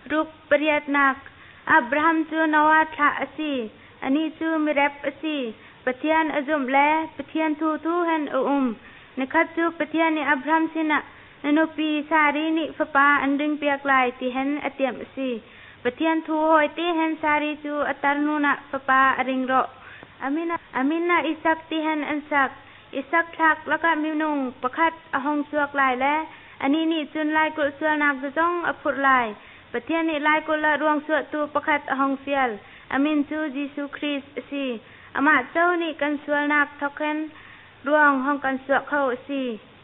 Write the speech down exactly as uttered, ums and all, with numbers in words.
รูปเปรียดนักอับราฮัมจูนวัตละอสีอันนี้จูมิเรบอสีปะเทียนอจุมแลปะเทียนทูทูเห็นอุมนคัดจูปะเทียนนี่อับราฮัมสินะนนุปีสารีนิฟปาอันดึงเปียกลายที่เห็นอเตียมอสีปะเทียนทูหอยที่เห็นสารีจูอัตรนุนะฟปาอริงโรอามินะอามินะอิสักที่เห็นอันสักอิสักทักแล้วก็มิวนุงประคัดอหงสวกลายและอันนี้นี่จุนลายกุศลนักจะต้องอภุลายปะเทียนนี่ลายกุลรวงสวตูประคัดอหงเฟียลอามินจูจิสุคริสสีอามาเจ้านี่กันสวลนักทอกเห็นรวงห้องกันสวกเขาสี